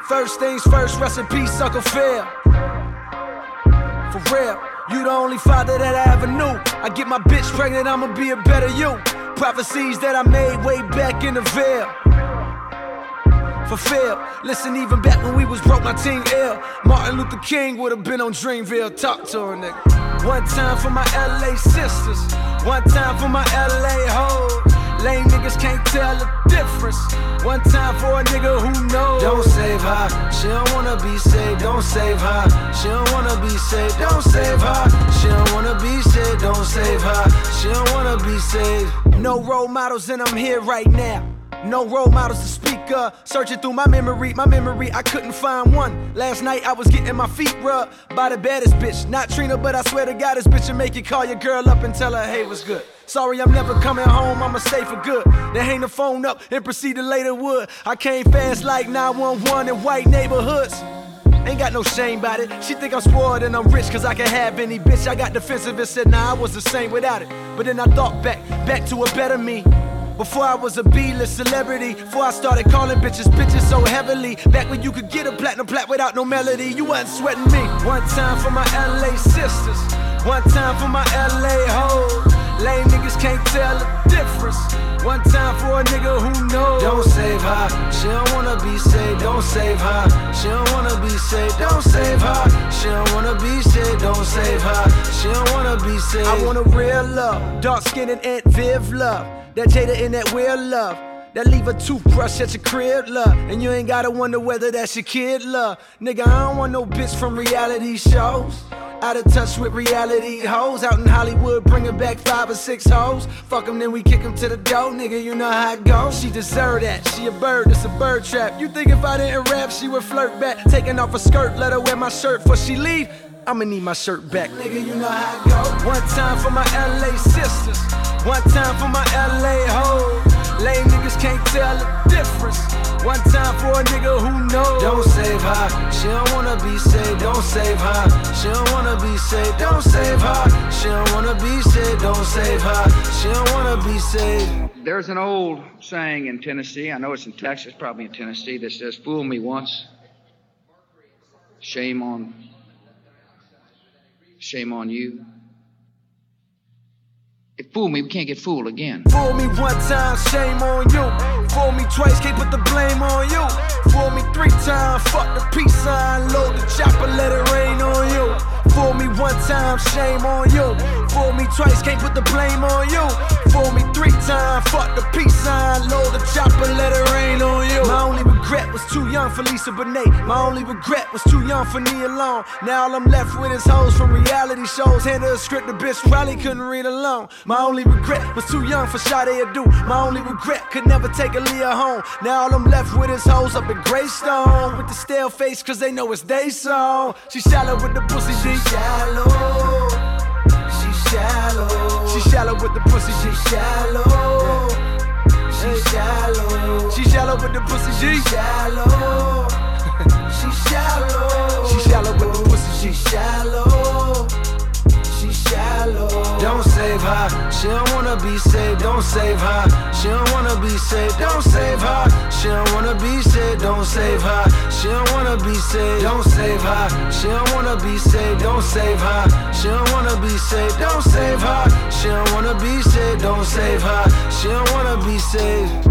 First things first, rest in peace, Uncle Phil. For real, you the only father that I ever knew. I get my bitch pregnant, I'ma be a better you. Prophecies that I made way back in the veil. Fulfilled. Listen, even back when we was broke, my team ill. Martin Luther King would've been on Dreamville. Talk to her, nigga. One time for my LA sisters, one time for my LA hoes. Lame niggas can't tell the difference. One time for a nigga who knows. Don't save her, she don't wanna be saved. Don't save her, she don't wanna be saved. Don't save her, she don't wanna be saved. Don't save her, she don't wanna be saved. No role models and I'm here right now. No role models to speak of. Searching through my memory, I couldn't find one. Last night I was getting my feet rubbed by the baddest bitch. Not Trina, but I swear to God, this bitch will make you call your girl up and tell her, hey, what's good? Sorry, I'm never coming home, I'ma stay for good. Then hang the phone up and proceed to lay the wood. I came fast like 911 in white neighborhoods. Ain't got no shame about it. She think I'm spoiled and I'm rich cause I can have any bitch. I got defensive and said, nah, I was the same without it. But then I thought back to a better me. Before I was a B-list celebrity, before I started calling bitches so heavily. Back when you could get a platinum plat without no melody, you wasn't sweating me. One time for my LA sisters, one time for my LA hoes. Lame niggas can't tell the difference. One time for a nigga who knows. Don't save her, she don't wanna be saved. Don't save her, she don't wanna be saved. Don't save her, she don't wanna be saved. Don't save her, she don't wanna be saved. I want a real love, dark skin and Aunt Viv love. That Jada and that Will love. That leave a toothbrush at your crib, love. And you ain't gotta wonder whether that's your kid, love. Nigga, I don't want no bitch from reality shows. Out of touch with reality hoes. Out in Hollywood, bringing back 5 or 6 hoes. Fuck them, then we kick them to the door, nigga, you know how it goes. She deserve that, she a bird, it's a bird trap. You think if I didn't rap, she would flirt back. Taking off her skirt, let her wear my shirt before she leave. I'ma need my shirt back. Nigga, you know how it goes. One time for my LA sisters, one time for my LA hoes. Lame niggas can't tell the difference. One time for a nigga who knows. Don't save her, she don't wanna be saved. Don't save her, she don't wanna be saved. Don't save her, she don't wanna be saved. Don't save her, she don't wanna be saved. There's an old saying in Tennessee, I know it's in Texas, probably in Tennessee, that says, fool me once, shame on you. If fool me, we can't get fooled again. Fool me one time, shame on you. Fool me twice, can't put the blame on you. Fool me 3 times, fuck the peace sign. Load the chopper, let it rain on you. Fool me one time, shame on you. Fool me twice, can't put the blame on you. Fool me 3 times, fuck the peace sign. Load the chopper, let it rain on you. My only regret was too young for Lisa Bonet. My only regret was too young for Nia Long. Now all I'm left with is hoes from reality shows. Hand her a script, the bitch probably couldn't read alone. My only regret was too young for Sade Adu. My only regret could never take Aaliyah home. Now all I'm left with is hoes up in Greystone with the stale face cause they know it's they song. She shallow with the pussy, she shallow. She shallow. She shallow with the pussy, she shallow. She shallow. She shallow with the pussy, she shallow. She shallow. She shallow with the pussy, she shallow. She shallow. Don't save her, she don't wanna be saved. Don't save her, she don't wanna be saved. Don't save her, she don't wanna be saved. Don't save her, she don't wanna be saved. Don't save her, she don't wanna be saved. Don't save her, she don't wanna be saved. Don't save her, she don't wanna be saved. Don't save her, she don't wanna be saved.